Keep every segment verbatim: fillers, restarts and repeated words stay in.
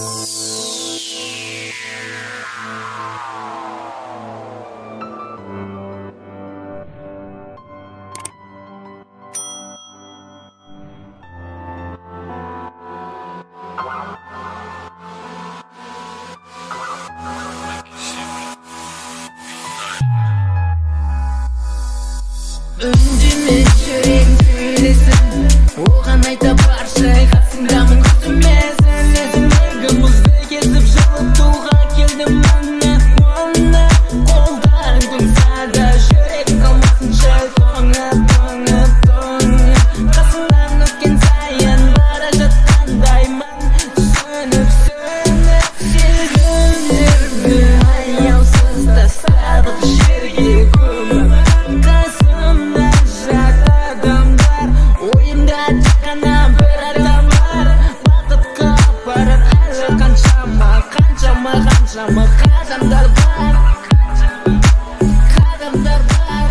Үндеме жүрегім сөйлесін, оған айта бар жай қасыңдамын күтімесін. Есімдегі мұзды кезіп жылытуға келдім маңна қуанна. Қолдарың тұнса да жүрек қалмасын жай тоңып, тоңып, тоңып. Қасыңнан өткен сайын бара жатқандаймын, сөніп, сөніп. Сезімдерді аяусыз тастадық жерге көміп. Қаншама қадамдар бар, қадамдар бар.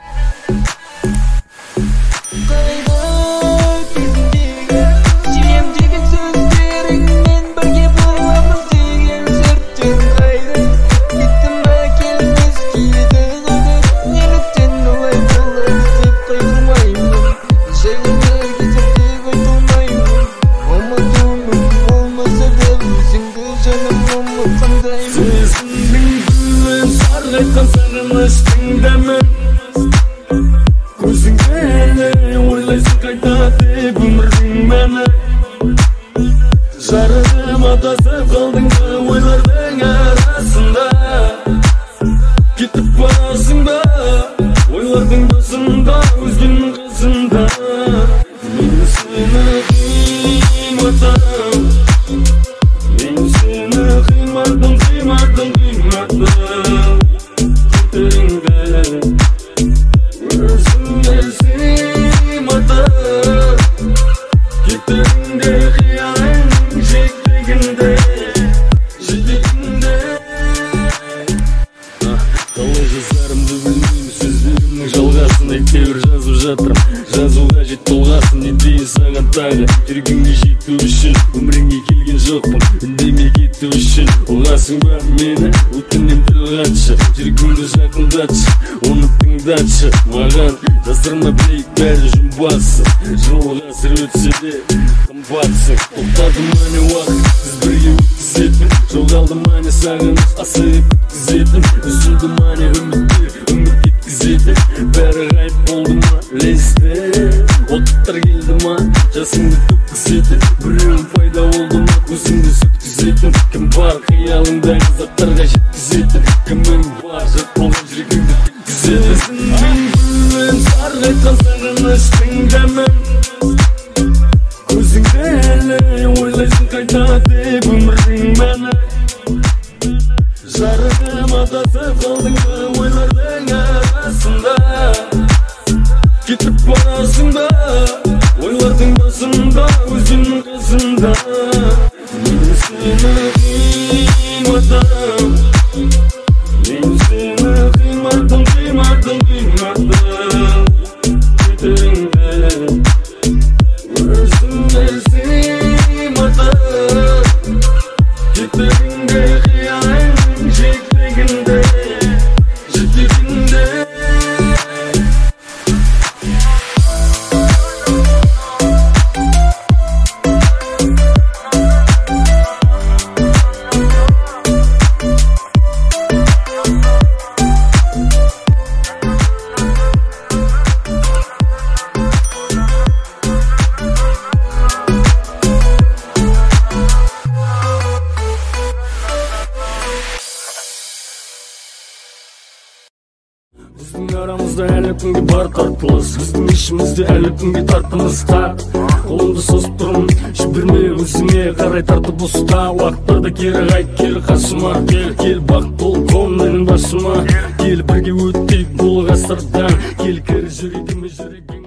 Қайда кезіндегі сүйем деген сөздеріңмен бірге боламыз деген сұрттен қайда кеттім ба келмес күйді қойды. Неліктен олай болады деп қайырмаймын, жайлы кезерде қайтылмаймын. Ұмытуым мүмкін болмаса да өзіңді жаным сезімнің гүлін сарғайтқан сағыныштың дәмін. Көзіңді әлі ойлайсың қайта деп өмірдің мәні. Жарығым адасып қалдың ба ойлардың арасында. Кетіп барасың ба ойлардың басында, өзгенің қасында. Мен сені қимадым, мен сені қимадым, қимадым, қимадым. Кетеріңді өзіңе сыймадым, кетеріңді қияның жетегінде, жетегінде. Қалай жазарымды білмеймін, сөздерімнің жалғасын әйтеуір жазып жатырмын. Жазуға жет толғасын, не дейін саған тағы. Жүргіңе жету үшін өміріңе келген жоқпын, үндемей кету үшін. Ұғасың ба мені, өтінем тіл қатшы, жүргіңді жақындатшы, оны тыңдатшы. Маған жасырма білейік бәрі жұмбасын, жыл ғасыр өтсе де қымбатсың. Тоқтады мане уақыт, біз бірге өткізетін, жоғалды мане сағыныш, асырып күткізетін. Үзілді мане үміттер, үміт еткізетін. Бәрі ғайып болды ма, лезде оттар келді ма, жасыңды төккізетін. Біреуің пайда болды ма, көзіңді сөткізетін. Кім бар қиялыңдағы заттарға жеткізетін, кімің бар жат болған жүрегіңді теккізетін. Сезімнің гүлін сарғайтқан сағыныштың дәмін. Көзіңді әлі ойлайсың қайта деп өмірдің мәні. Жарығым адасып қалдың ба ойлардың арасында. Кетіп барасың ба ойлардың басында, өзіңнің қасында. Мен сені қимадым, мен сені қимадым, қимадым, қимадым. Кетеріңді өзіңе сыймадым, кетеріңді қияның жетегінде, жетегінде. Біздің арамызда әлі күнге бар тартылыс, біздің ішімізде әлі күнге тартымыз тар. Қолымды созып тұрмын, жіберме өзіңе қарай тартып ұста. Уақыттарда кері қайт, кел қасыма, кел, кел бақ бол көңілің басыма. Кел бірге өттейік бұл ғасырдан, кел кір жүрегіме, жүрегің